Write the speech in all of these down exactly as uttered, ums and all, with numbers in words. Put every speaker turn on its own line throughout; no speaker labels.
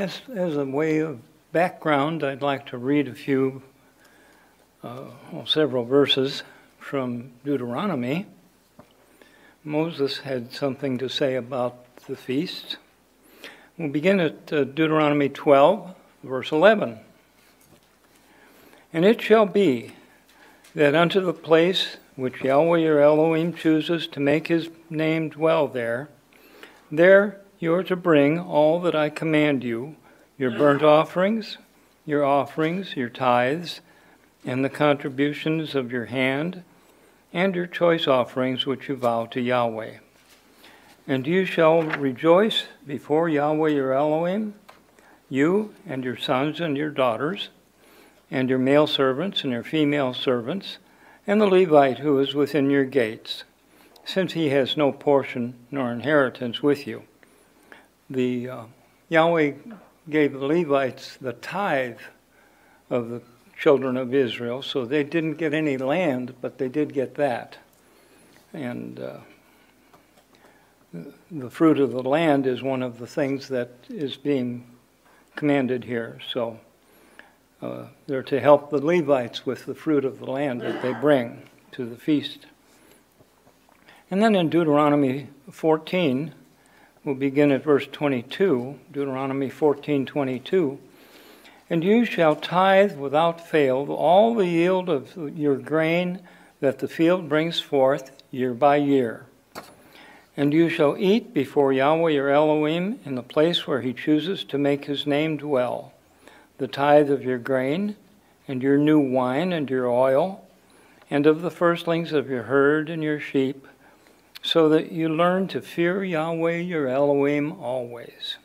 As, as a way of background, I'd like to read a few, uh, well, several verses from Deuteronomy. Moses had something to say about the feast. We'll begin at uh, Deuteronomy twelve, verse eleven. And it shall be that unto the place which Yahweh your Elohim chooses to make his name dwell there, there you are to bring all that I command you, your burnt offerings, your offerings, your tithes, and the contributions of your hand, and your choice offerings which you vow to Yahweh. And you shall rejoice before Yahweh your Elohim, you and your sons and your daughters, and your male servants and your female servants, and the Levite who is within your gates, since he has no portion nor inheritance with you. The uh, Yahweh gave the Levites the tithe of the children of Israel, so they didn't get any land, but they did get that. And uh, the fruit of the land is one of the things that is being commanded here. So uh, they're to help the Levites with the fruit of the land that they bring to the feast. And then in Deuteronomy fourteen, we'll begin at verse twenty-two, Deuteronomy fourteen twenty-two. And you shall tithe without fail all the yield of your grain that the field brings forth year by year. And you shall eat before Yahweh your Elohim in the place where he chooses to make his name dwell, the tithe of your grain, and your new wine, and your oil, and of the firstlings of your herd and your sheep, so that you learn to fear Yahweh your Elohim always.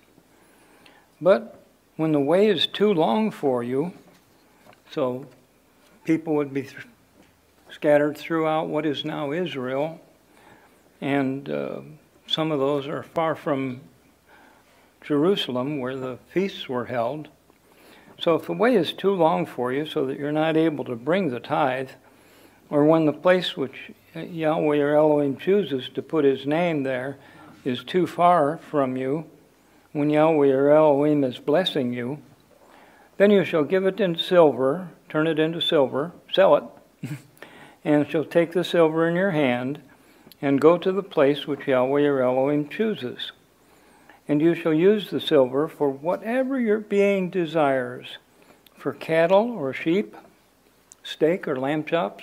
But when the way is too long for you, so people would be th- scattered throughout what is now Israel, and uh, some of those are far from Jerusalem where the feasts were held. So if the way is too long for you so that you're not able to bring the tithe, or when the place which Yahweh your Elohim chooses to put his name there is too far from you, when Yahweh your Elohim is blessing you, then you shall give it in silver, turn it into silver, sell it, and shall take the silver in your hand, and go to the place which Yahweh your Elohim chooses. And you shall use the silver for whatever your being desires, for cattle or sheep, steak or lamb chops,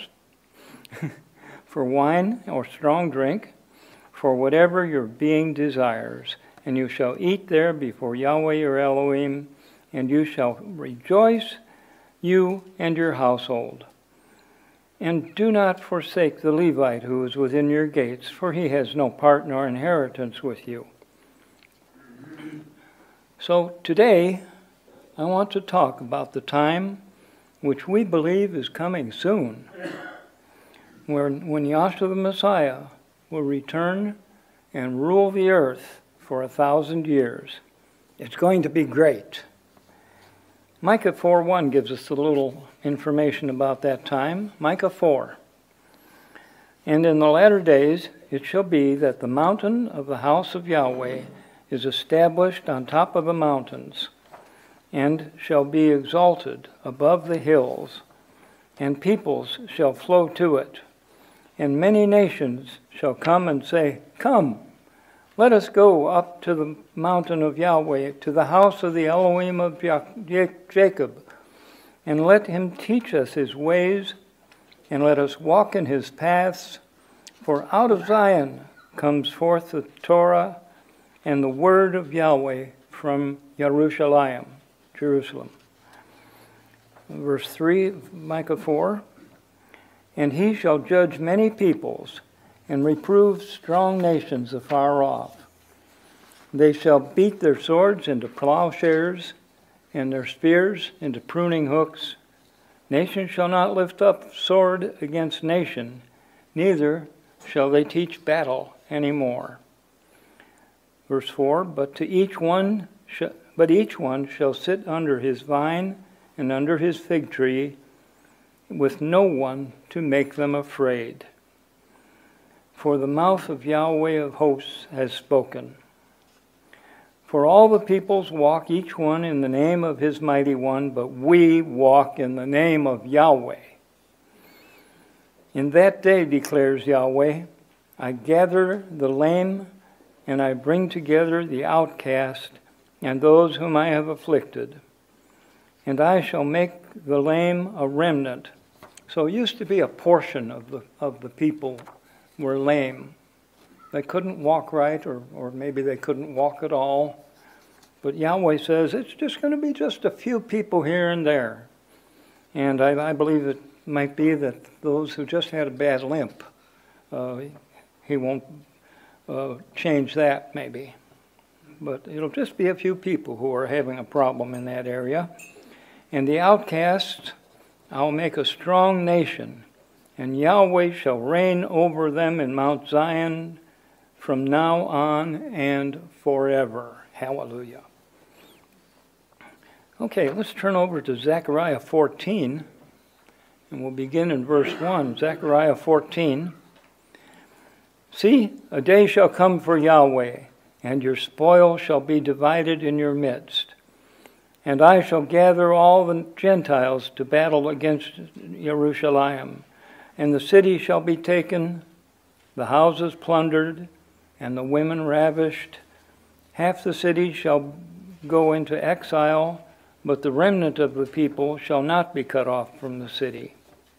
for wine or strong drink, for whatever your being desires. And you shall eat there before Yahweh your Elohim, and you shall rejoice, you and your household. And do not forsake the Levite who is within your gates, for he has no part nor inheritance with you. So today, I want to talk about the time which we believe is coming soon, where, when Yahshua the Messiah will return and rule the earth for a thousand years. It's going to be great. Micah four one gives us a little information about that time. Micah four. And in the latter days it shall be that the mountain of the house of Yahweh is established on top of the mountains, and shall be exalted above the hills, and peoples shall flow to it. And many nations shall come and say, Come, let us go up to the mountain of Yahweh, to the house of the Elohim of Jacob, and let him teach us his ways, and let us walk in his paths. For out of Zion comes forth the Torah and the word of Yahweh from Jerusalem. Jerusalem. Verse three of Micah four. And he shall judge many peoples, and reprove strong nations afar off. They shall beat their swords into plowshares, and their spears into pruning hooks. Nation shall not lift up sword against nation, neither shall they teach battle any more. Verse four, but to each one, sh- but each one shall sit under his vine and under his fig tree, with no one to make them afraid. For the mouth of Yahweh of hosts has spoken. For all the peoples walk each one in the name of his mighty one, but we walk in the name of Yahweh. In that day, declares Yahweh, I gather the lame, and I bring together the outcast, and those whom I have afflicted. And I shall make the lame a remnant. So it used to be a portion of the, of the people were lame. They couldn't walk right, or, or maybe they couldn't walk at all. But Yahweh says it's just going to be just a few people here and there. And I, I believe it might be that those who just had a bad limp, uh, he won't uh, change that maybe. But it'll just be a few people who are having a problem in that area. And the outcasts I'll make a strong nation, and Yahweh shall reign over them in Mount Zion from now on and forever. Hallelujah. Okay, let's turn over to Zechariah fourteen, and we'll begin in verse one. Zechariah fourteen. See, a day shall come for Yahweh, and your spoil shall be divided in your midst. And I shall gather all the Gentiles to battle against Jerusalem, and the city shall be taken, the houses plundered, and the women ravished. Half the city shall go into exile, but the remnant of the people shall not be cut off from the city.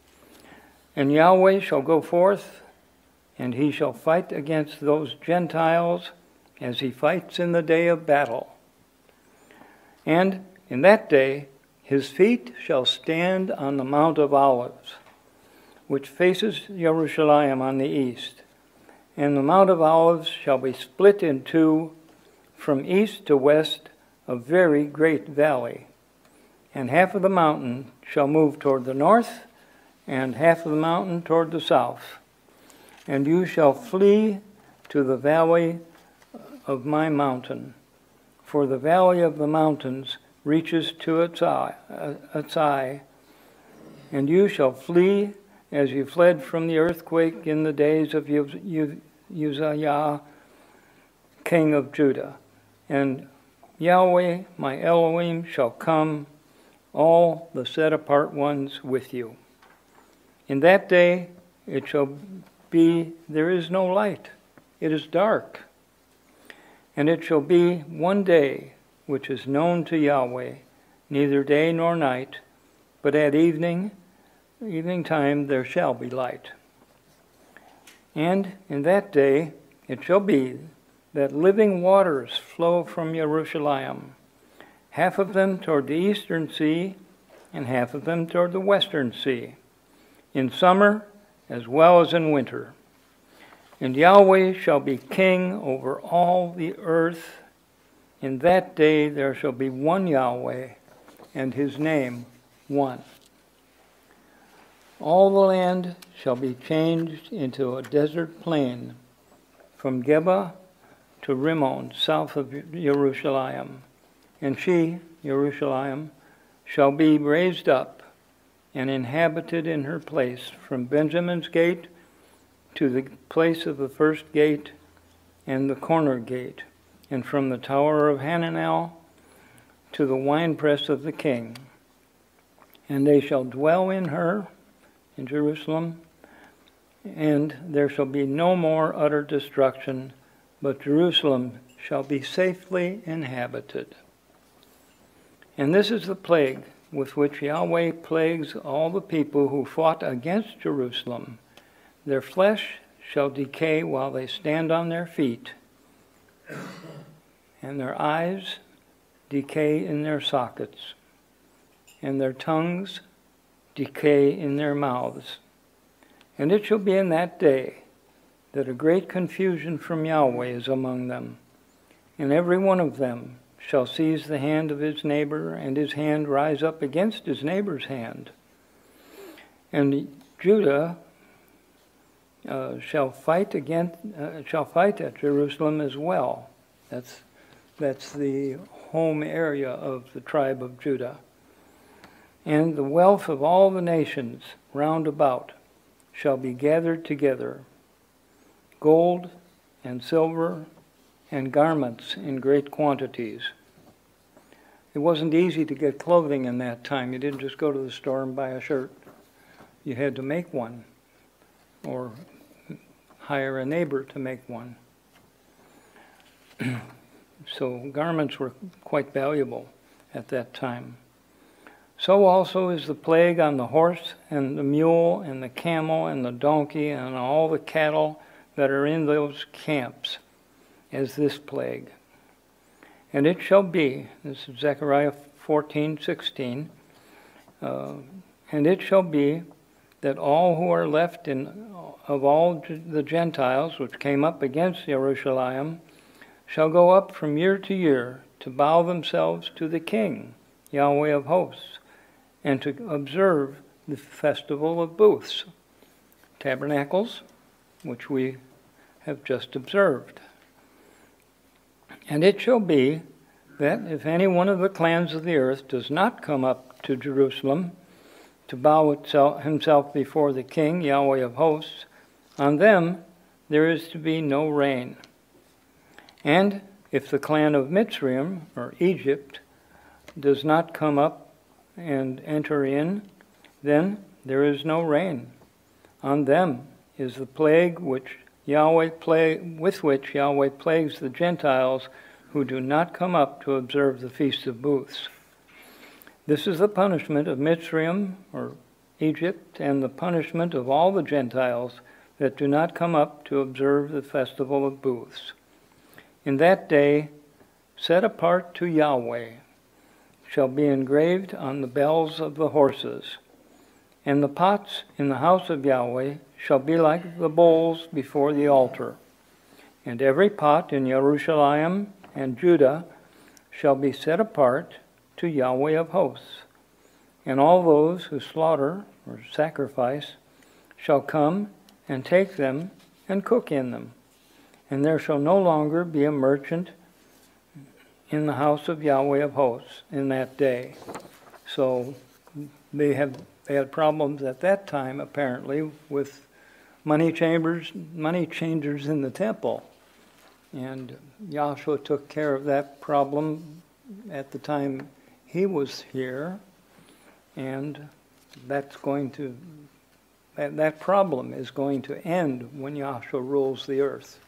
And Yahweh shall go forth, and he shall fight against those Gentiles as he fights in the day of battle. And in that day his feet shall stand on the Mount of Olives, which faces Jerusalem on the east. And the Mount of Olives shall be split in two from east to west, a very great valley. And half of the mountain shall move toward the north, and half of the mountain toward the south. And you shall flee to the valley of my mountain, for the valley of the mountains reaches to its eye, uh, its eye, and you shall flee as you fled from the earthquake in the days of Uzziah, king of Judah. And Yahweh, my Elohim, shall come, all the set-apart ones with you. In that day it shall be, there is no light, it is dark. And it shall be one day which is known to Yahweh, neither day nor night, but at evening, evening time there shall be light. And in that day it shall be that living waters flow from Jerusalem, half of them toward the eastern sea, and half of them toward the western sea, in summer as well as in winter. And Yahweh shall be king over all the earth. In that day there shall be one Yahweh, and his name one. All the land shall be changed into a desert plain, from Geba to Rimmon, south of Jerusalem. And she, Jerusalem, shall be raised up and inhabited in her place, from Benjamin's gate to the place of the first gate and the corner gate, and from the tower of Hananel to the winepress of the king. And they shall dwell in her, in Jerusalem, and there shall be no more utter destruction, but Jerusalem shall be safely inhabited. And this is the plague with which Yahweh plagues all the people who fought against Jerusalem. Their flesh shall decay while they stand on their feet, and their eyes decay in their sockets, and their tongues decay in their mouths. And it shall be in that day that a great confusion from Yahweh is among them, and every one of them shall seize the hand of his neighbor, and his hand rise up against his neighbor's hand. And Judah uh, shall fight against, uh, shall fight at Jerusalem as well. That's that's the home area of the tribe of Judah. And the wealth of all the nations round about shall be gathered together, gold and silver and garments in great quantities. It wasn't easy to get clothing in that time. You didn't just go to the store and buy a shirt. You had to make one or hire a neighbor to make one. So garments were quite valuable at that time. So also is the plague on the horse and the mule and the camel and the donkey and all the cattle that are in those camps, as this plague. And it shall be, this is Zechariah fourteen sixteen, uh, and it shall be that all who are left in of all the Gentiles which came up against Jerusalem shall go up from year to year to bow themselves to the King, Yahweh of hosts, and to observe the festival of booths, tabernacles, which we have just observed. And it shall be that if any one of the clans of the earth does not come up to Jerusalem to bow itself, himself before the King, Yahweh of hosts, on them there is to be no rain. And if the clan of Mitzrayim, or Egypt, does not come up and enter in, then there is no rain. On them is the plague which Yahweh plague, with which Yahweh plagues the Gentiles who do not come up to observe the Feast of Booths. This is the punishment of Mitzrayim, or Egypt, and the punishment of all the Gentiles that do not come up to observe the festival of booths. In that day, set apart to Yahweh, shall be engraved on the bells of the horses, and the pots in the house of Yahweh shall be like the bowls before the altar. And every pot in Jerusalem and Judah shall be set apart to Yahweh of hosts. And all those who slaughter or sacrifice shall come and take them and cook in them. And there shall no longer be a merchant in the house of Yahweh of hosts in that day. So they have they had problems at that time, apparently, with money chambers, money changers in the temple. And Yahshua took care of that problem at the time he was here, and that's going to that, that problem is going to end when Yahshua rules the earth.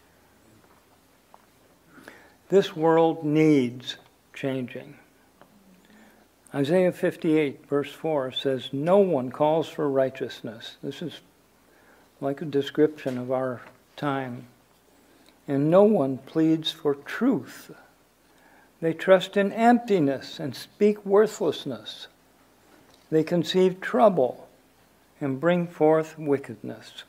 This world needs changing. Isaiah fifty-eight, verse four says, "No one calls for righteousness." This is like a description of our time. "And no one pleads for truth. They trust in emptiness and speak worthlessness. They conceive trouble and bring forth wickedness."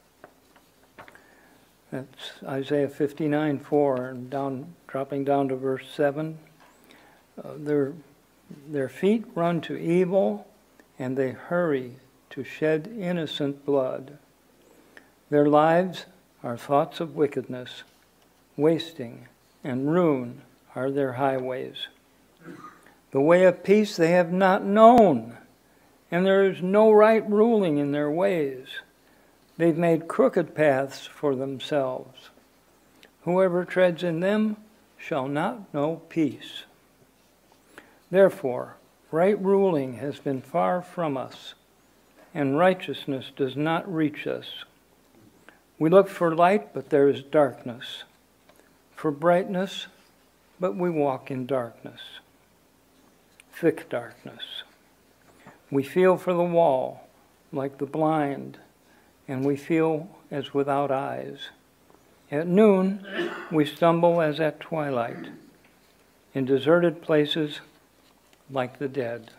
That's Isaiah fifty-nine, four, and down, dropping down to verse seven. Uh, their, their feet run to evil, and they hurry to shed innocent blood. Their lives are thoughts of wickedness. Wasting and ruin are their highways. The way of peace they have not known, and there is no right ruling in their ways. They've made crooked paths for themselves. Whoever treads in them shall not know peace. Therefore, right ruling has been far from us, and righteousness does not reach us. We look for light, but there is darkness. For brightness, but we walk in darkness. Thick darkness. We feel for the wall like the blind, and we feel as without eyes. At noon, we stumble as at twilight, in deserted places like the dead.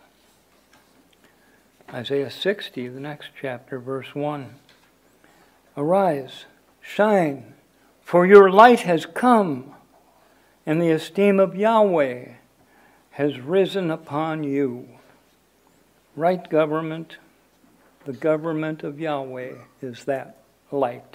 Isaiah sixty, the next chapter, verse one. "Arise, shine, for your light has come, and the esteem of Yahweh has risen upon you." Right government, the government of Yahweh, is that light.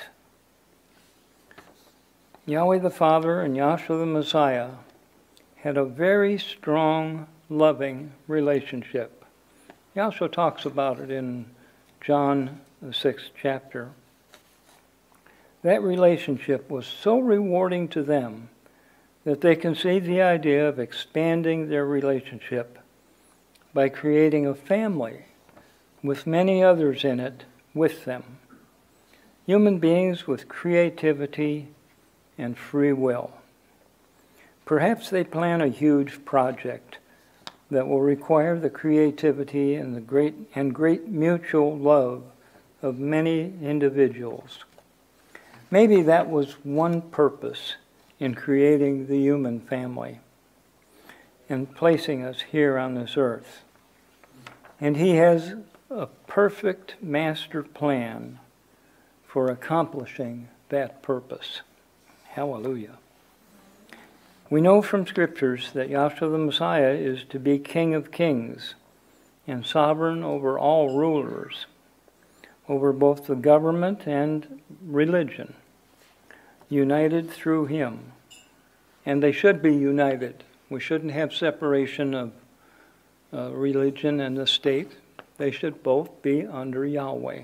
Yahweh the Father and Yahshua the Messiah had a very strong, loving relationship. Yahshua talks about it in John, the sixth chapter. That relationship was so rewarding to them that they conceived the idea of expanding their relationship by creating a family with many others in it with them. Human beings with creativity and free will. Perhaps they plan a huge project that will require the creativity and the great and great mutual love of many individuals. Maybe that was one purpose in creating the human family and placing us here on this earth. And He has a perfect master plan for accomplishing that purpose. Hallelujah. We know from Scriptures that Yahshua the Messiah is to be King of Kings and sovereign over all rulers, over both the government and religion, united through Him. And they should be united. We shouldn't have separation of uh, religion and the state. They should both be under Yahweh.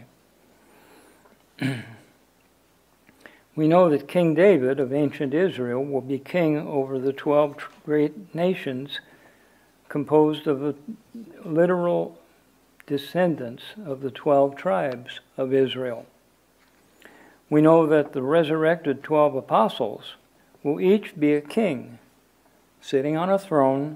We know that King David of ancient Israel will be king over the twelve great nations composed of the literal descendants of the twelve tribes of Israel. We know that the resurrected twelve apostles will each be a king sitting on a throne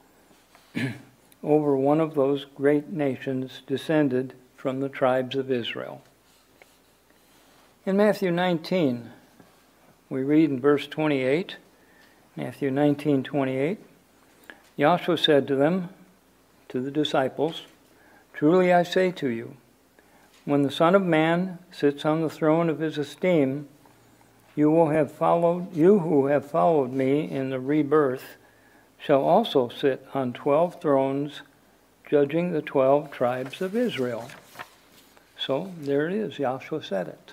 over one of those great nations descended from the tribes of Israel. In Matthew nineteen, we read in verse twenty-eight, Matthew nineteen, twenty-eight, Yahshua said to them, to the disciples, "Truly I say to you, when the Son of Man sits on the throne of His esteem, you will have followed, you who have followed me in the rebirth, shall also sit on twelve thrones, judging the twelve tribes of Israel." So there it is, Yahshua said it.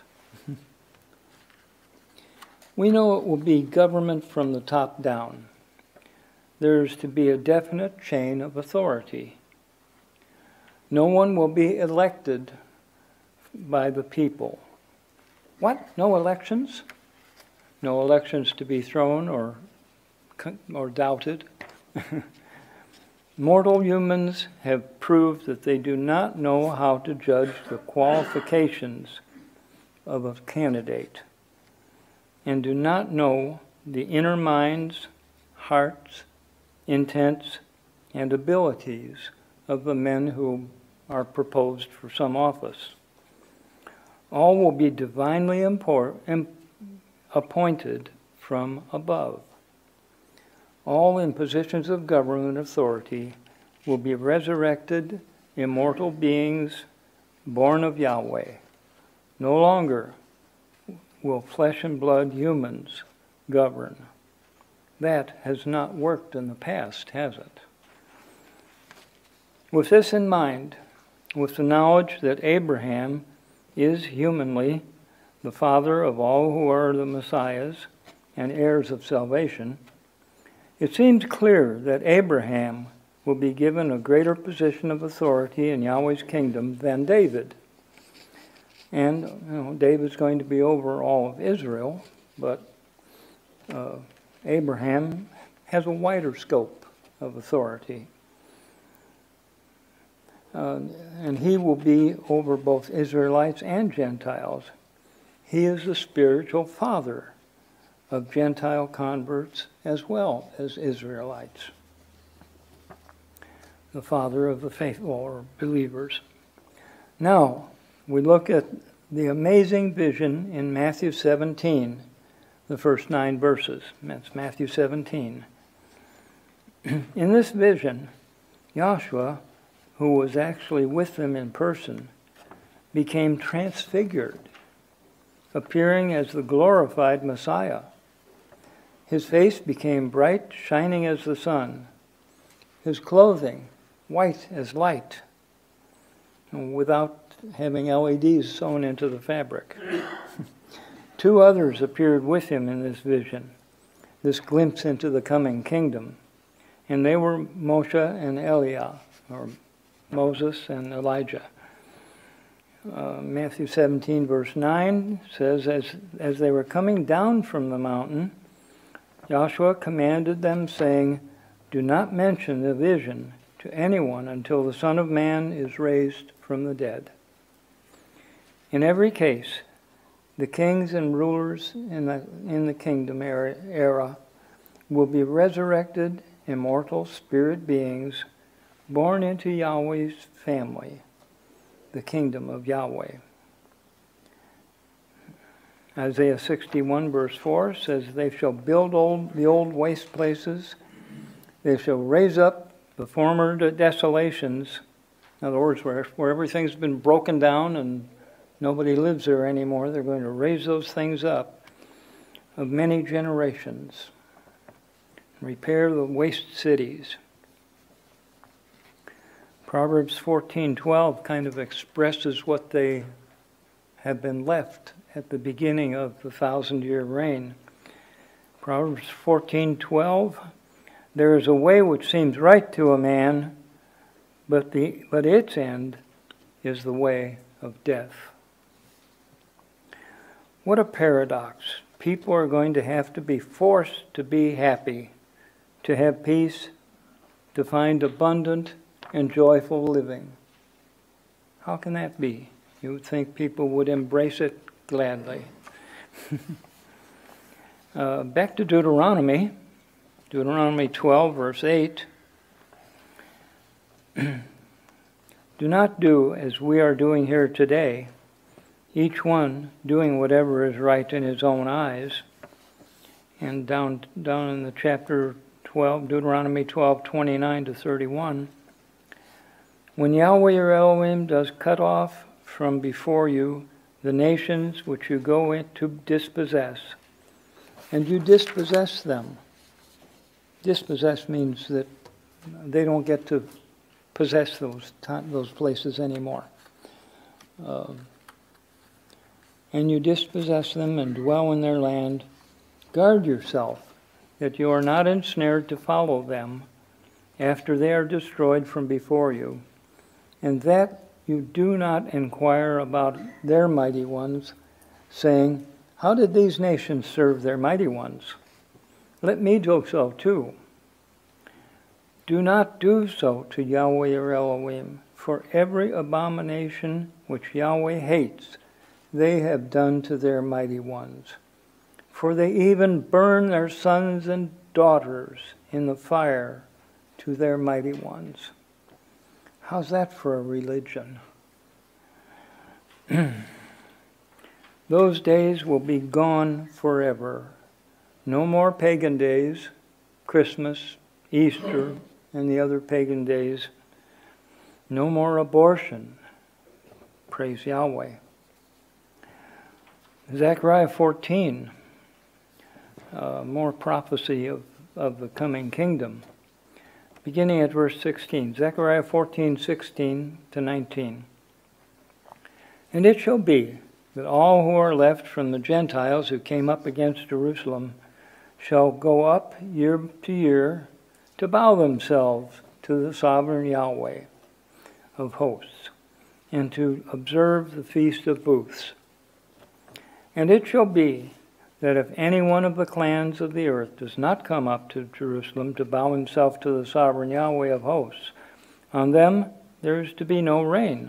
We know it will be government from the top down. There is to be a definite chain of authority. No one will be elected by the people. What? No elections? No elections to be thrown or, or doubted. Mortal humans have proved that they do not know how to judge the qualifications of a candidate, and do not know the inner minds, hearts, intents, and abilities of the men who are proposed for some office. All will be divinely import, im, appointed from above. All in positions of government authority will be resurrected, immortal beings born of Yahweh. No longer will flesh and blood humans govern. That has not worked in the past, has it? With this in mind, with the knowledge that Abraham is humanly the father of all who are the Messiahs and heirs of salvation, it seems clear that Abraham will be given a greater position of authority in Yahweh's kingdom than David. And you know, David's going to be over all of Israel, but uh, Abraham has a wider scope of authority. Uh, and he will be over both Israelites and Gentiles. He is the spiritual father of Gentile converts as well as Israelites. The father of the faithful or believers. Now, we look at the amazing vision in Matthew seventeen, the first nine verses. That's Matthew seventeen. In this vision, Yahshua, who was actually with them in person, became transfigured, appearing as the glorified Messiah. His face became bright, shining as the sun. His clothing, white as light, without having L E Ds sewn into the fabric. Two others appeared with him in this vision, this glimpse into the coming kingdom. And they were Moshe and Eliah, or Moses and Elijah. Uh, Matthew seventeen, verse nine says, as, as they were coming down from the mountain, Joshua commanded them, saying, "Do not mention the vision to anyone until the Son of Man is raised from the dead." In every case, the kings and rulers in the, in the kingdom era, era will be resurrected, immortal spirit beings born into Yahweh's family, the kingdom of Yahweh. Isaiah sixty-one verse four says, "They shall build old, the old waste places. They shall raise up the former desolations." In other words, where, where everything's been broken down and nobody lives there anymore, they're going to raise those things up of many generations. Repair the waste cities. Proverbs fourteen twelve kind of expresses what they have been left at the beginning of the thousand-year reign. Proverbs fourteen twelve, "There is a way which seems right to a man, but the but its end is the way of death." What a paradox. People are going to have to be forced to be happy, to have peace, to find abundant and joyful living. How can that be? You would think people would embrace it gladly. uh, back to Deuteronomy, Deuteronomy twelve, verse eight. "Do not do as we are doing here today, each one doing whatever is right in his own eyes." And down, down in the chapter twelve, Deuteronomy twelve, twenty-nine to thirty-one, "When Yahweh your Elohim does cut off from before you the nations which you go in to dispossess, and you dispossess them." Dispossess means that they don't get to possess those those places anymore. Uh, "and you dispossess them and dwell in their land, guard yourself that you are not ensnared to follow them after they are destroyed from before you, and that you do not inquire about their mighty ones, saying, 'How did these nations serve their mighty ones? Let me do so too.' Do not do so to Yahweh your Elohim, for every abomination which Yahweh hates, they have done to their mighty ones. For they even burn their sons and daughters in the fire to their mighty ones." How's that for a religion? "Those days will be gone forever. No more pagan days, Christmas, Easter, and the other pagan days. No more abortion. Praise Yahweh." Zechariah fourteen, uh, more prophecy of, of the coming kingdom. Beginning at verse sixteen, Zechariah fourteen, sixteen to nineteen. "And it shall be that all who are left from the Gentiles who came up against Jerusalem shall go up year to year to bow themselves to the sovereign Yahweh of hosts, and to observe the Feast of Booths. And it shall be that if any one of the clans of the earth does not come up to Jerusalem to bow himself to the sovereign Yahweh of hosts, on them there is to be no rain."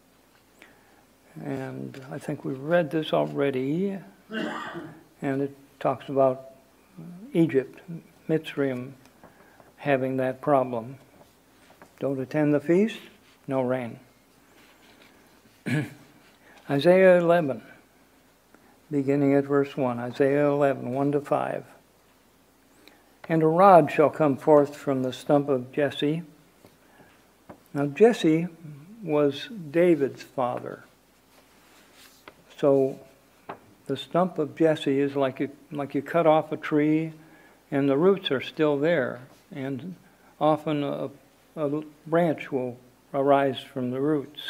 And I think we've read this already, and it talks about Egypt, Mitzrayim, having that problem. Don't attend the feast, no rain. Isaiah eleven. Beginning at verse one, Isaiah eleven, one to five. "And a rod shall come forth from the stump of Jesse." Now Jesse was David's father. So the stump of Jesse is like you, like you cut off a tree and the roots are still there. And often a, a branch will arise from the roots.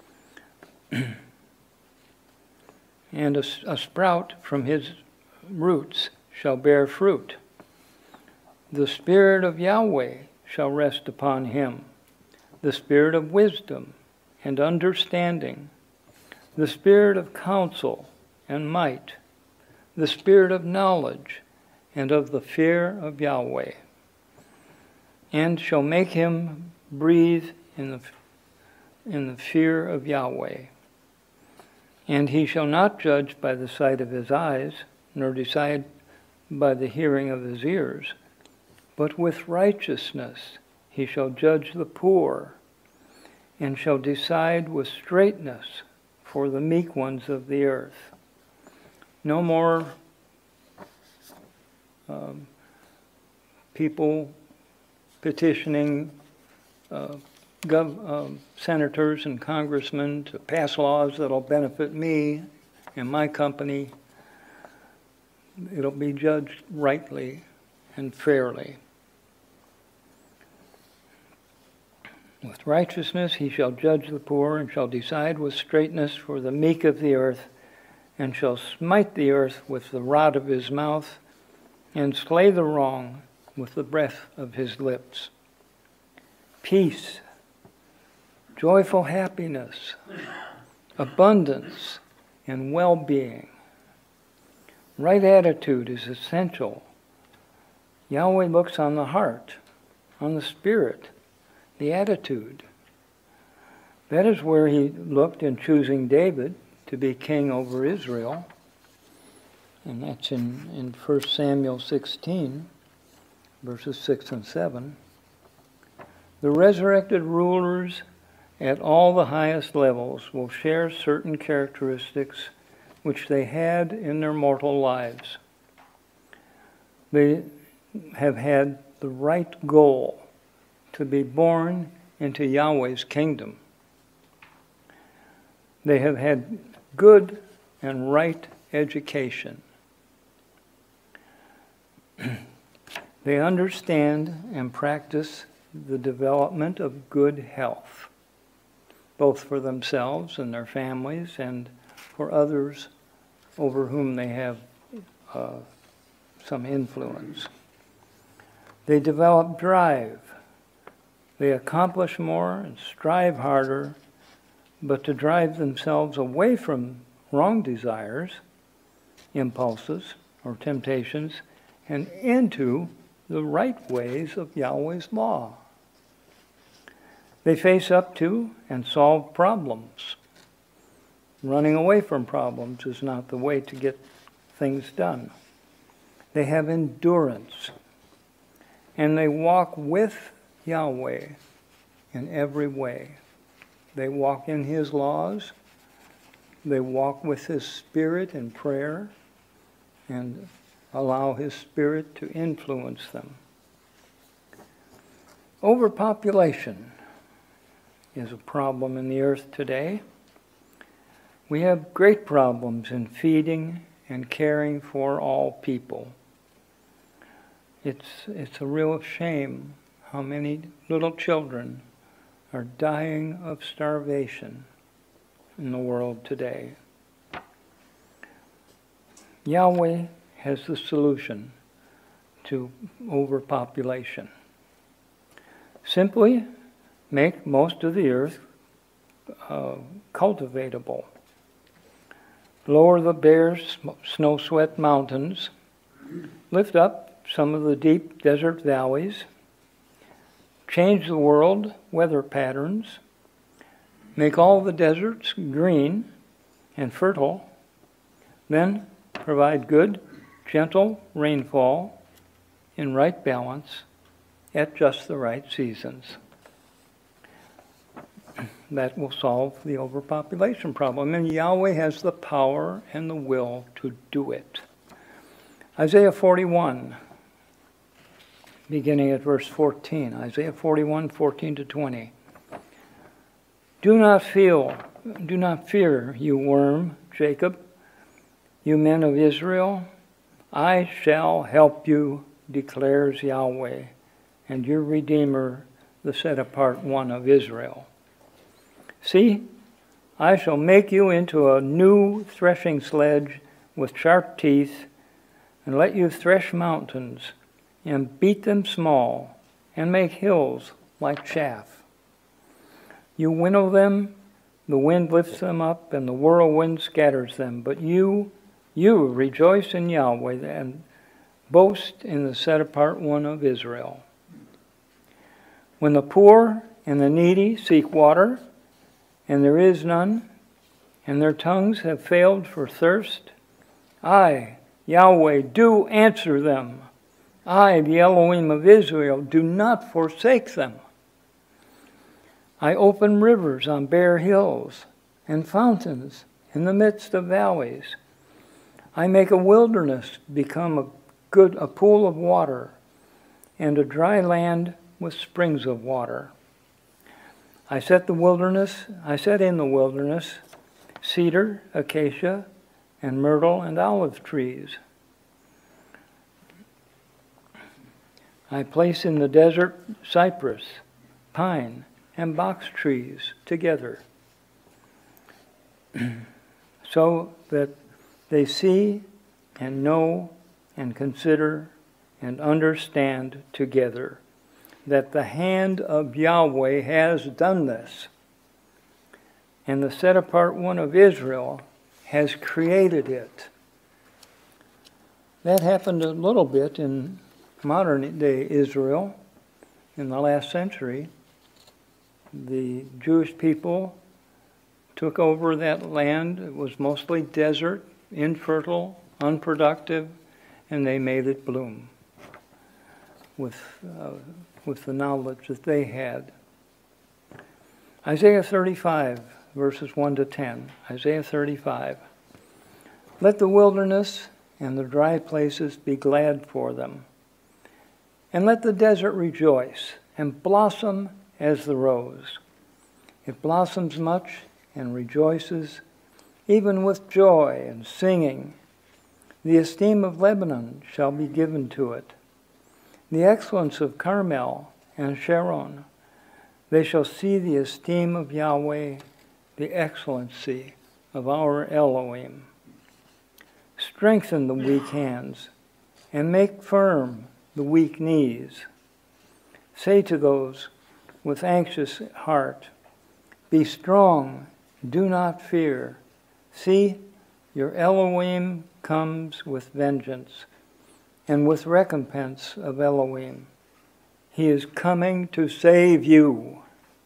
"And a, a sprout from his roots shall bear fruit. The Spirit of Yahweh shall rest upon him, the Spirit of wisdom and understanding, the Spirit of counsel and might, the Spirit of knowledge and of the fear of Yahweh, and shall make him breathe in the, in the fear of Yahweh. And he shall not judge by the sight of his eyes, nor decide by the hearing of his ears, but with righteousness he shall judge the poor, and shall decide with straightness for the meek ones of the earth. No more um, people petitioning uh, gov- um, senators and congressmen to pass laws that'll benefit me and my company. It'll be judged rightly and fairly. With righteousness he shall judge the poor, and shall decide with straightness for the meek of the earth, and shall smite the earth with the rod of his mouth, and slay the wrong with the breath of his lips. Peace, joyful happiness, abundance, and well-being. Right attitude is essential. Yahweh looks on the heart, on the spirit, the attitude. That is where he looked in choosing David to be king over Israel. And that's in, in First Samuel sixteen, verses six and seven. The resurrected rulers at all the highest levels will share certain characteristics which they had in their mortal lives. They have had the right goal, to be born into Yahweh's kingdom. They have had good and right education. They understand and practice the development of good health, both for themselves and their families and for others over whom they have uh, some influence. They develop drive. They accomplish more and strive harder, but to drive themselves away from wrong desires, impulses, or temptations, and into the right ways of Yahweh's law. They face up to and solve problems. Running away from problems is not the way to get things done. They have endurance, and they walk with Yahweh in every way. They walk in his laws, they walk with his Spirit in prayer, and allow his Spirit to influence them. Overpopulation is a problem in the earth today. We have great problems in feeding and caring for all people. It's, it's a real shame how many little children are dying of starvation in the world today. Yahweh has the solution to overpopulation. Simply make most of the earth uh, cultivatable. Lower the bare snow-swept mountains. Lift up some of the deep desert valleys. Change the world weather patterns. Make all the deserts green and fertile. Then provide good, gentle rainfall in right balance at just the right seasons. That will solve the overpopulation problem. And Yahweh has the power and the will to do it. Isaiah forty-one, beginning at verse fourteen. Isaiah forty-one, fourteen to twenty. Do not feel, do not fear, you worm, Jacob, you men of Israel. I shall help you, declares Yahweh, and your Redeemer, the set-apart one of Israel. See, I shall make you into a new threshing sledge with sharp teeth, and let you thresh mountains, and beat them small, and make hills like chaff. You winnow them, the wind lifts them up, and the whirlwind scatters them. But you, you rejoice in Yahweh, and boast in the set-apart one of Israel. When the poor and the needy seek water, and there is none, and their tongues have failed for thirst, I, Yahweh, do answer them. I, the Elohim of Israel, do not forsake them. I open rivers on bare hills and fountains in the midst of valleys. I make a wilderness become a good a pool of water, and a dry land with springs of water. I set the wilderness, I set in the wilderness cedar, acacia, and myrtle and olive trees. I place in the desert cypress, pine, and box trees together, so that they see and know and consider and understand together that the hand of Yahweh has done this, and the set-apart one of Israel has created it. That happened a little bit in modern-day Israel in the last century. The Jewish people took over that land. It was mostly desert, infertile, unproductive, and they made it bloom with, uh, with the knowledge that they had. Isaiah thirty-five, verses one to ten. Isaiah thirty-five. Let the wilderness and the dry places be glad for them, and let the desert rejoice and blossom as the rose. It blossoms much and rejoices, even with joy and singing. The esteem of Lebanon shall be given to it, the excellence of Carmel and Sharon. They shall see the esteem of Yahweh, the excellency of our Elohim. Strengthen the weak hands and make firm the weak knees. Say to those with anxious heart, be strong, do not fear. See, your Elohim comes with vengeance and with recompense of Elohim. He is coming to save you.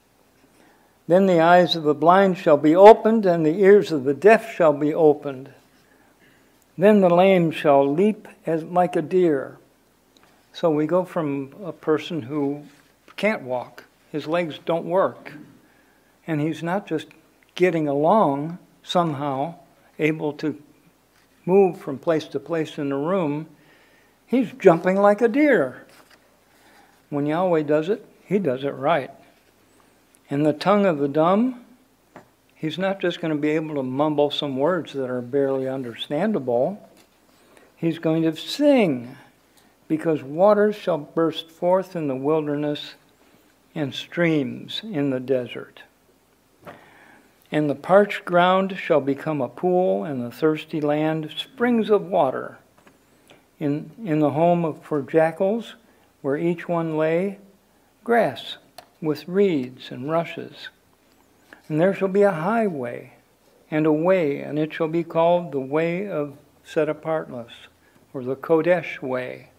Then the eyes of the blind shall be opened, and the ears of the deaf shall be opened. Then the lame shall leap as like a deer. So we go from a person who can't walk, his legs don't work, and he's not just getting along somehow, able to move from place to place in the room, he's jumping like a deer. When Yahweh does it, he does it right. And the tongue of the dumb, he's not just going to be able to mumble some words that are barely understandable. He's going to sing, because waters shall burst forth in the wilderness and streams in the desert. And the parched ground shall become a pool, and the thirsty land springs of water. In, in the home of for jackals, where each one lay, grass with reeds and rushes. And there shall be a highway and a way, and it shall be called the way of set-apartness, or the Kodesh way.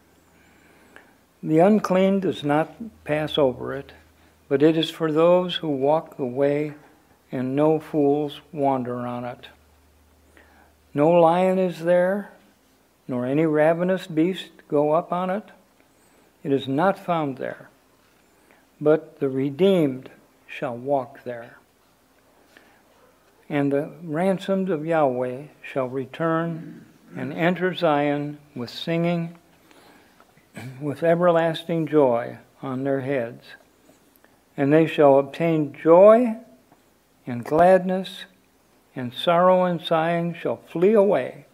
The unclean does not pass over it, but it is for those who walk the way, and no fools wander on it. No lion is there, nor any ravenous beast go up on it. It is not found there, but the redeemed shall walk there. And the ransomed of Yahweh shall return and enter Zion with singing, with everlasting joy on their heads. And they shall obtain joy and gladness, and sorrow and sighing shall flee away.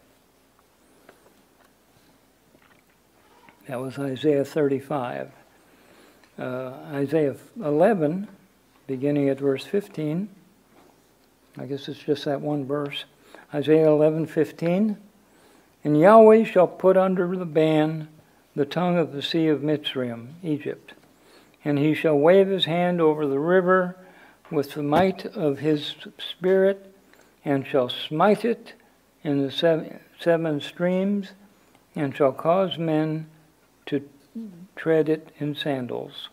That was Isaiah thirty-five. Uh, Isaiah eleven, beginning at verse fifteen. I guess it's just that one verse. Isaiah eleven fifteen. And Yahweh shall put under the ban the tongue of the sea of Mitzrayim, Egypt. And he shall wave his hand over the river with the might of his spirit, and shall smite it in the seven, seven streams, and shall cause men to tread it in sandals.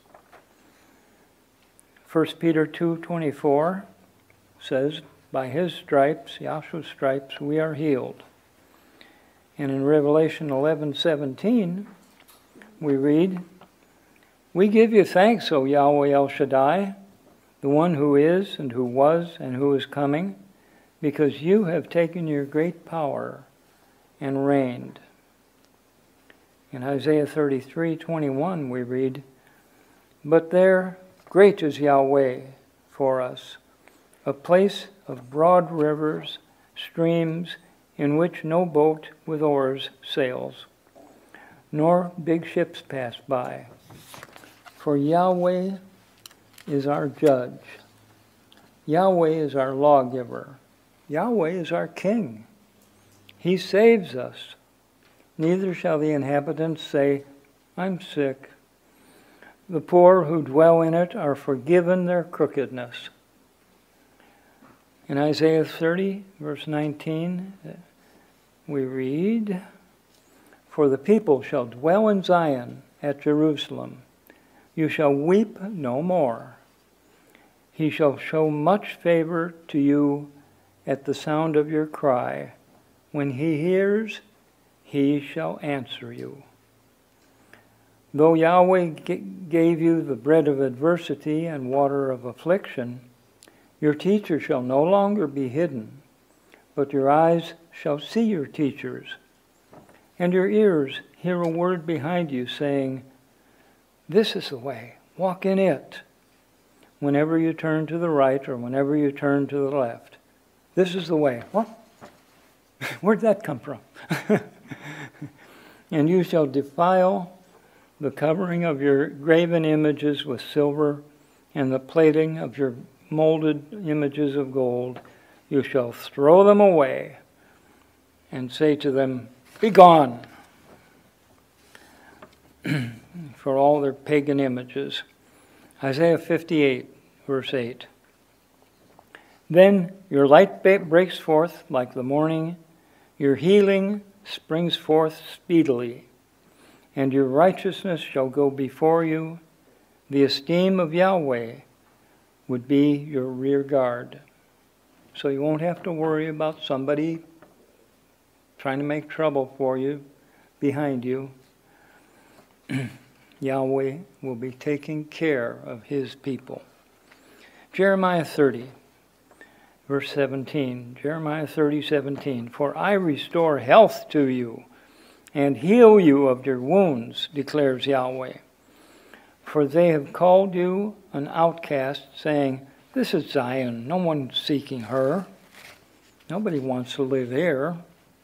First Peter two twenty-four says, by his stripes, Yahshua's stripes, we are healed. And in Revelation eleven seventeen, we read, we give you thanks, O Yahweh El Shaddai, the one who is and who was and who is coming, because you have taken your great power and reigned. In Isaiah thirty-three twenty-one, we read, but there great is Yahweh for us, a place of broad rivers, streams, in which no boat with oars sails, nor big ships pass by. For Yahweh is our judge. Yahweh is our lawgiver. Yahweh is our king. He saves us. Neither shall the inhabitants say, I'm sick. The poor who dwell in it are forgiven their crookedness. In Isaiah thirty, verse nineteen, we read, for the people shall dwell in Zion at Jerusalem. You shall weep no more. He shall show much favor to you at the sound of your cry. When he hears, he shall answer you. Though Yahweh g- gave you the bread of adversity and water of affliction, your teacher shall no longer be hidden, but your eyes shall see your teachers, and your ears hear a word behind you saying, this is the way, walk in it, whenever you turn to the right or whenever you turn to the left. This is the way. What? Where'd that come from? And you shall defile the covering of your graven images with silver, and the plating of your molded images of gold. You shall throw them away and say to them, be gone, for all their pagan images. Isaiah fifty-eight, verse eight. Then your light breaks forth like the morning, your healing springs forth speedily, and your righteousness shall go before you. The esteem of Yahweh would be your rear guard. So you won't have to worry about somebody trying to make trouble for you behind you. Yahweh will be taking care of his people. Jeremiah thirty, verse seventeen. Jeremiah thirty, seventeen. For I restore health to you and heal you of your wounds, declares Yahweh. For they have called you an outcast, saying, this is Zion, no one's seeking her. Nobody wants to live here.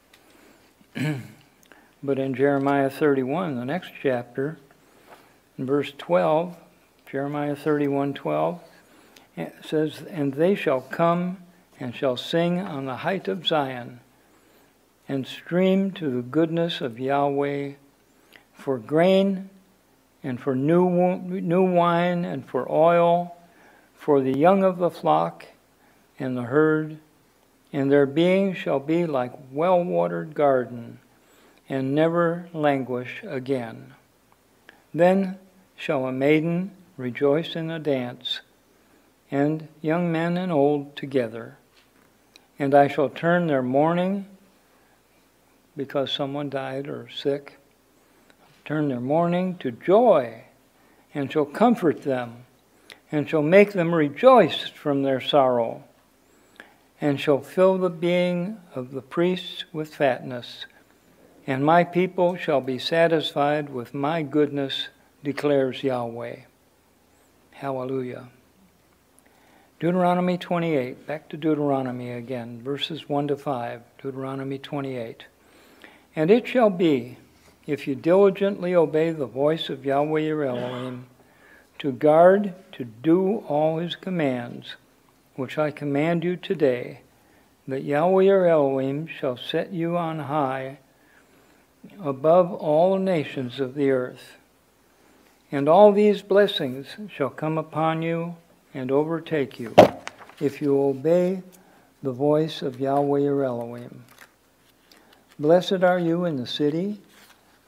But in Jeremiah thirty-one, the next chapter, in verse twelve, Jeremiah thirty-one, twelve, it says, and they shall come and shall sing on the height of Zion, and stream to the goodness of Yahweh for grain and for new, new wine and for oil, for the young of the flock and the herd, and their being shall be like well-watered garden, and never languish again. Then shall a maiden rejoice in a dance, and young men and old together. And I shall turn their mourning, because someone died or sick, turn their mourning to joy, and shall comfort them, and shall make them rejoice from their sorrow, and shall fill the being of the priests with fatness. And my people shall be satisfied with my goodness, declares Yahweh. Hallelujah. Deuteronomy twenty-eight, back to Deuteronomy again, verses one to five, Deuteronomy twenty-eight. And it shall be, if you diligently obey the voice of Yahweh your Elohim, to guard, to do all his commands, which I command you today, that Yahweh your Elohim shall set you on high above all nations of the earth. And all these blessings shall come upon you and overtake you, if you obey the voice of Yahweh your Elohim. Blessed are you in the city,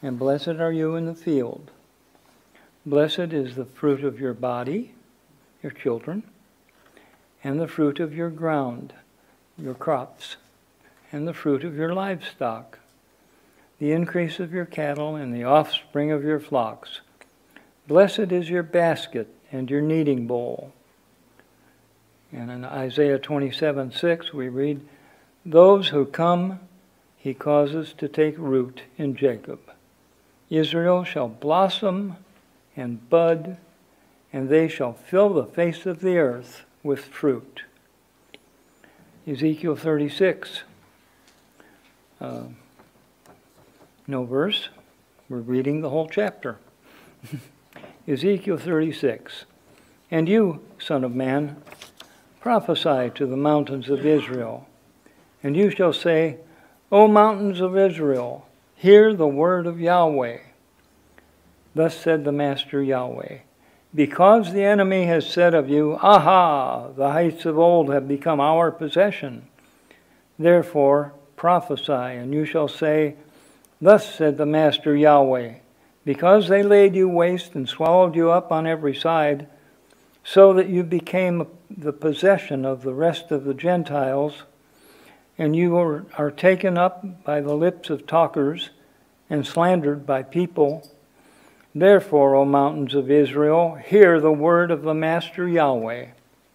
and blessed are you in the field. Blessed is the fruit of your body, your children, and the fruit of your ground, your crops, and the fruit of your livestock, the increase of your cattle, and the offspring of your flocks. Blessed is your basket and your kneading bowl. And in Isaiah twenty-seven six we read, those who come he causes to take root in Jacob. Israel shall blossom and bud, and they shall fill the face of the earth with fruit. Ezekiel thirty-six. Uh, no verse. We're reading the whole chapter. Ezekiel thirty-six. And you, son of man, prophesy to the mountains of Israel, and you shall say, O mountains of Israel, hear the word of Yahweh. Thus said the Master Yahweh, because the enemy has said of you, Aha, the heights of old have become our possession. Therefore prophesy, and you shall say, Thus said the Master Yahweh, because they laid you waste and swallowed you up on every side, so that you became the possession of the rest of the Gentiles, and you are, are taken up by the lips of talkers and slandered by people. Therefore, O mountains of Israel, hear the word of the Master Yahweh.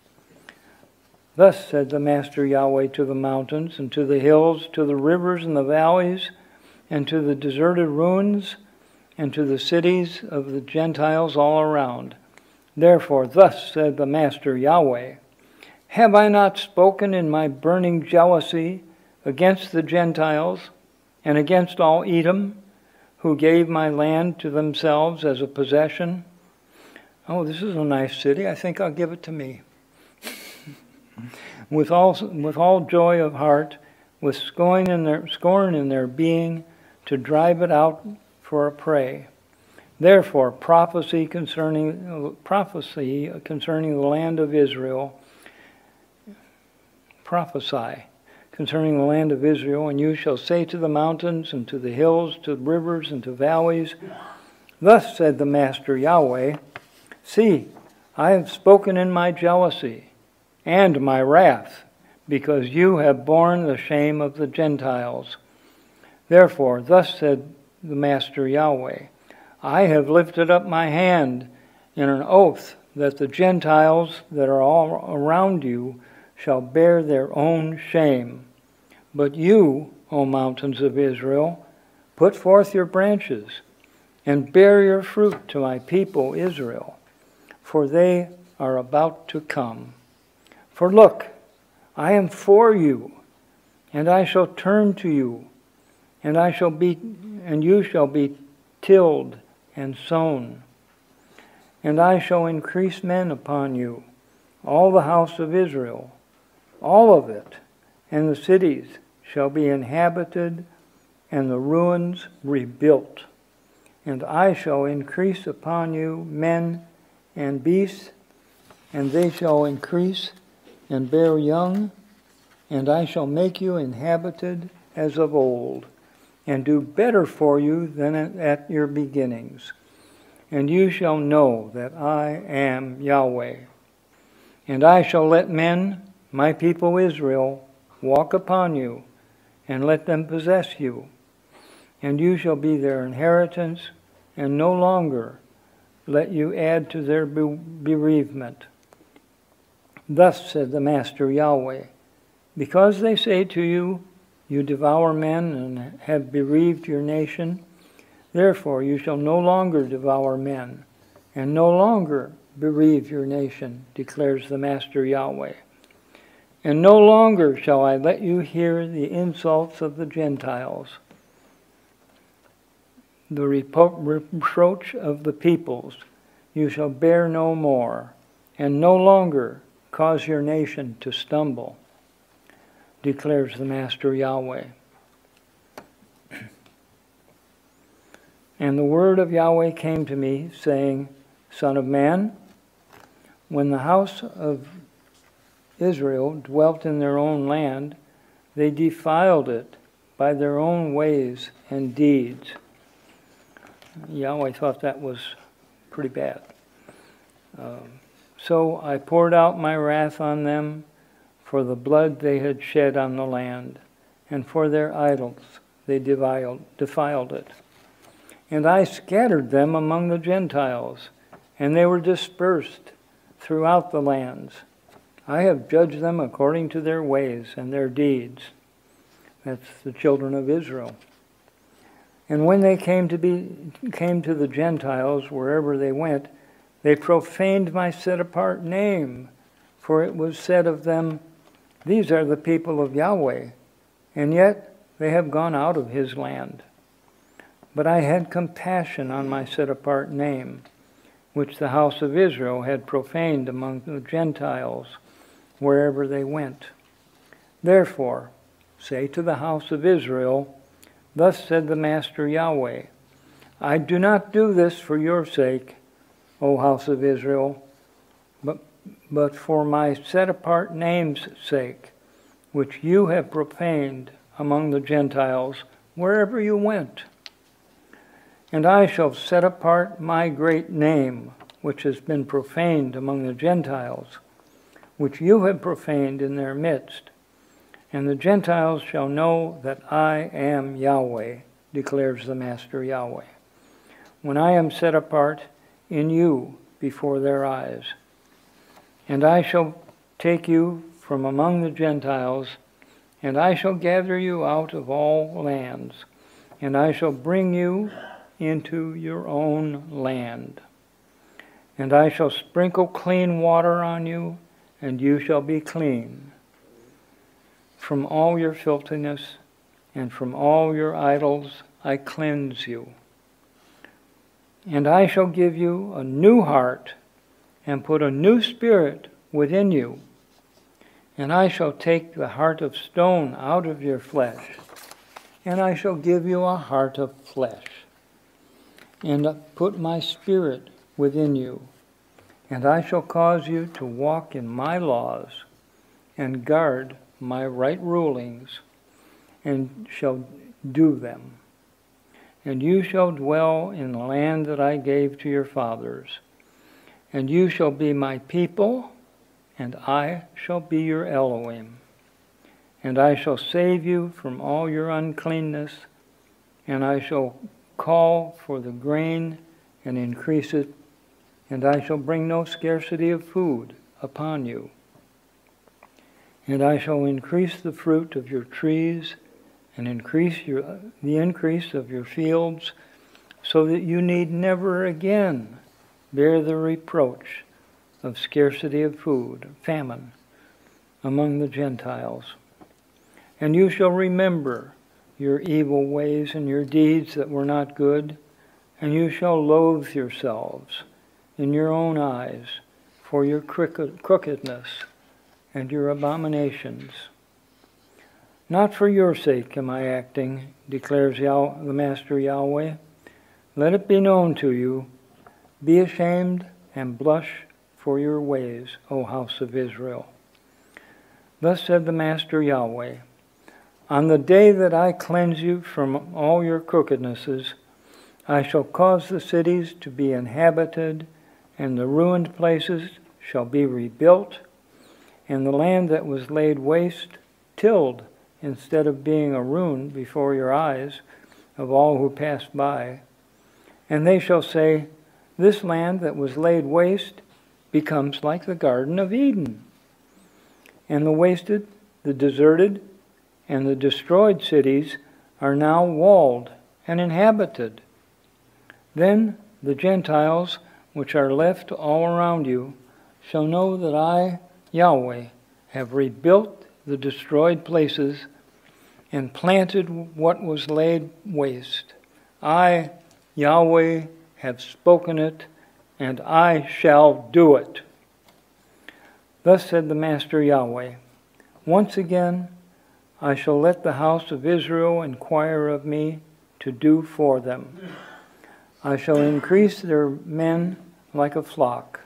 Thus said the Master Yahweh to the mountains and to the hills, to the rivers and the valleys, and to the deserted ruins, and to the cities of the Gentiles all around. Therefore, thus said the Master Yahweh, have I not spoken in my burning jealousy against the Gentiles and against all Edom, who gave my land to themselves as a possession? Oh, this is a nice city. I think I'll give it to me. with all with all joy of heart, with scorn in their scorn in their being, to drive it out for a prey. Therefore, prophecy concerning prophecy concerning the land of Israel. Prophesy concerning the land of Israel, and you shall say to the mountains and to the hills, to the rivers and to valleys, Thus said the Master Yahweh, See, I have spoken in my jealousy and my wrath, because you have borne the shame of the Gentiles. Therefore, thus said the Master Yahweh, I have lifted up my hand in an oath that the Gentiles that are all around you shall bear their own shame. But you, O mountains of Israel, put forth your branches, and bear your fruit to my people Israel, for they are about to come. For look, I am for you, and I shall turn to you, and I shall be, and you shall be tilled and sown. And I shall increase men upon you, all the house of Israel, all of it, and the cities shall be inhabited, and the ruins rebuilt. And I shall increase upon you men and beasts, and they shall increase and bear young, and I shall make you inhabited as of old, and do better for you than at your beginnings. And you shall know that I am Yahweh. And I shall let men, my people Israel, walk upon you, and let them possess you. And you shall be their inheritance, and no longer let you add to their bereavement. Thus said the Master Yahweh, because they say to you, You devour men and have bereaved your nation, therefore you shall no longer devour men, and no longer bereave your nation, declares the Master Yahweh. And no longer shall I let you hear the insults of the Gentiles, the repro- reproach of the peoples. You shall bear no more, and no longer cause your nation to stumble, declares the Master Yahweh. And the word of Yahweh came to me, saying, Son of man, when the house of Israel dwelt in their own land, they defiled it by their own ways and deeds. Yahweh thought that was pretty bad. Um, so I poured out my wrath on them for the blood they had shed on the land, and for their idols they defiled, defiled it. And I scattered them among the Gentiles, and they were dispersed throughout the lands. I have judged them according to their ways and their deeds. That's the children of Israel. And when they came to be came to the Gentiles, wherever they went, they profaned my set-apart name, for it was said of them, "These are the people of Yahweh," and yet they have gone out of his land. But I had compassion on my set-apart name, which the house of Israel had profaned among the Gentiles, wherever they went. Therefore, say to the house of Israel, "Thus said the Master Yahweh, I do not do this for your sake, O house of Israel, but, but for my set-apart name's sake, which you have profaned among the Gentiles, wherever you went. And I shall set apart my great name, which has been profaned among the Gentiles, which you have profaned in their midst. And the Gentiles shall know that I am Yahweh, declares the Master Yahweh, when I am set apart in you before their eyes. And I shall take you from among the Gentiles, and I shall gather you out of all lands, and I shall bring you into your own land. And I shall sprinkle clean water on you, and you shall be clean. From all your filthiness and from all your idols I cleanse you. And I shall give you a new heart and put a new spirit within you. And I shall take the heart of stone out of your flesh, and I shall give you a heart of flesh, and put my spirit within you. And I shall cause you to walk in my laws and guard my right rulings, and shall do them. And you shall dwell in the land that I gave to your fathers. And you shall be my people, and I shall be your Elohim. And I shall save you from all your uncleanness, and I shall call for the grain and increase it, and I shall bring no scarcity of food upon you. And I shall increase the fruit of your trees, and increase your, the increase of your fields, so that you need never again bear the reproach of scarcity of food, famine, among the Gentiles. And you shall remember your evil ways and your deeds that were not good, and you shall loathe yourselves in your own eyes for your crooked, crookedness and your abominations. Not for your sake am I acting, declares Yah- the Master Yahweh. Let it be known to you, be ashamed and blush for your ways, O house of Israel. Thus said the Master Yahweh, on the day that I cleanse you from all your crookednesses, I shall cause the cities to be inhabited, and the ruined places shall be rebuilt, and the land that was laid waste, tilled, instead of being a ruin before your eyes of all who pass by. And they shall say, this land that was laid waste becomes like the Garden of Eden. And the wasted, the deserted, and the destroyed cities are now walled and inhabited. Then the Gentiles, which are left all around you, shall know that I, Yahweh, have rebuilt the destroyed places and planted what was laid waste. I, Yahweh, have spoken it, and I shall do it. Thus said the Master Yahweh, once again I shall let the house of Israel inquire of me to do for them. I shall increase their men like a flock.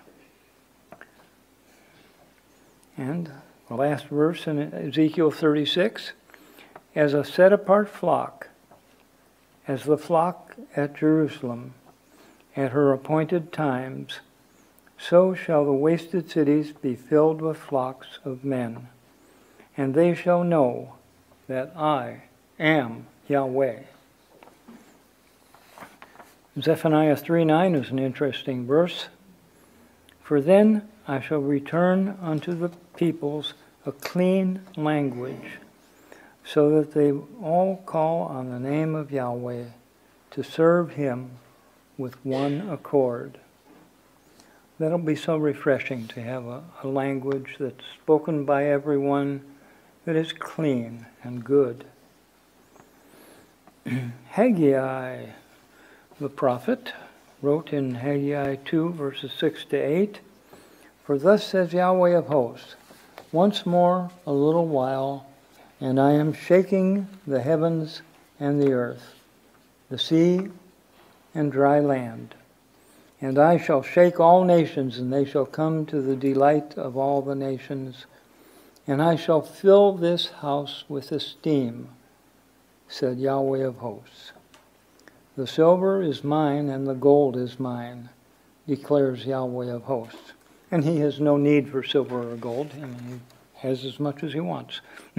And the last verse in Ezekiel thirty-six, as a set-apart flock, As the flock at Jerusalem, at her appointed times, so shall the wasted cities be filled with flocks of men, and they shall know that I am Yahweh. Zephaniah three nine is an interesting verse. For then I shall return unto the peoples a clean language, so that they all call on the name of Yahweh to serve him with one accord. That'll be so refreshing to have a, a language that's spoken by everyone that is clean and good. Haggai, the prophet, wrote in Haggai two, verses six to eight, For thus says Yahweh of hosts, once more a little while, and I am shaking the heavens and the earth, the sea and dry land. And I shall shake all nations, and they shall come to the delight of all the nations. And I shall fill this house with esteem, said Yahweh of hosts. The silver is mine, and the gold is mine, declares Yahweh of hosts. And he has no need for silver or gold. I mean, he has as much as he wants.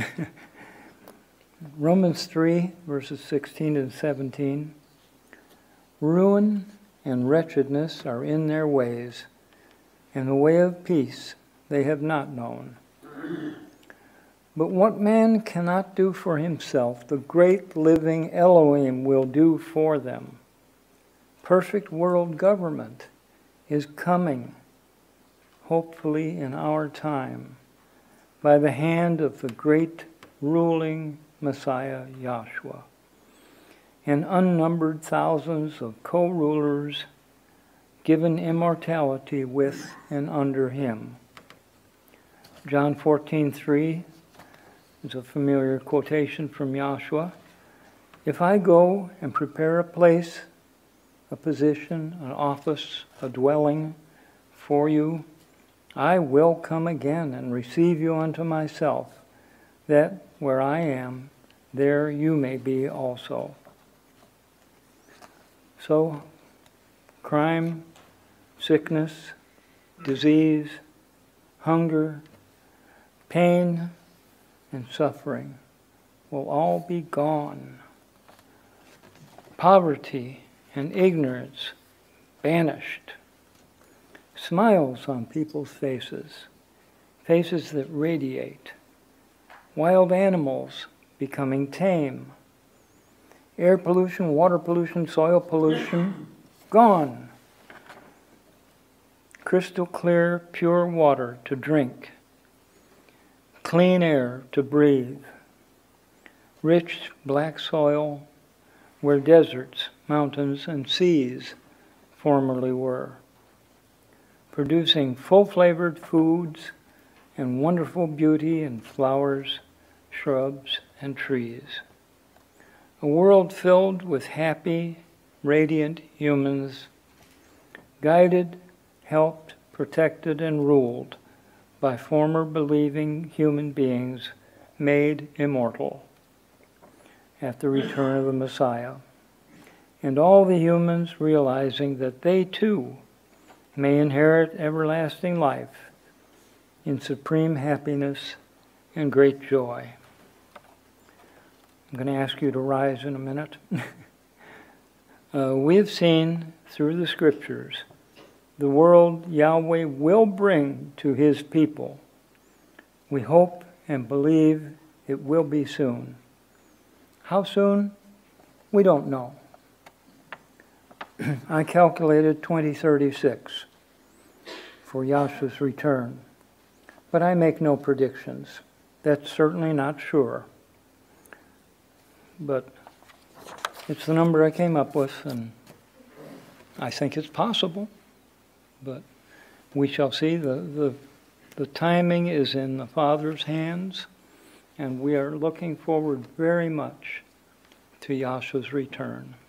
Romans three, verses sixteen and seventeen. Ruin and wretchedness are in their ways, and the way of peace they have not known. But what man cannot do for himself, the great living Elohim will do for them. Perfect world government is coming, hopefully in our time, by the hand of the great ruling Messiah, Yahshua, and unnumbered thousands of co-rulers given immortality with and under him. John fourteen three is a familiar quotation from Yahshua. If I go and prepare a place, a position, an office, a dwelling for you, I will come again and receive you unto myself, that where I am, there you may be also. So, crime, sickness, disease, hunger, pain, and suffering will all be gone. Poverty and ignorance banished. Smiles on people's faces, faces that radiate. Wild animals becoming tame. Air pollution, water pollution, soil pollution, gone. Crystal clear, pure water to drink. Clean air to breathe. Rich black soil where deserts, mountains, and seas formerly were. Producing full-flavored foods and wonderful beauty in flowers, shrubs, and trees. A world filled with happy, radiant humans, guided, helped, protected, and ruled by former believing human beings made immortal at the return of the Messiah. And all the humans realizing that they too may inherit everlasting life in supreme happiness and great joy. I'm going to ask you to rise in a minute. uh, we have seen through the scriptures the world Yahweh will bring to his people. We hope and believe it will be soon. How soon? We don't know. I calculated twenty thirty-six for Yahshua's return, but I make no predictions. That's certainly not sure. But it's the number I came up with, and I think it's possible. But we shall see. The, the, the timing is in the Father's hands, and we are looking forward very much to Yahshua's return.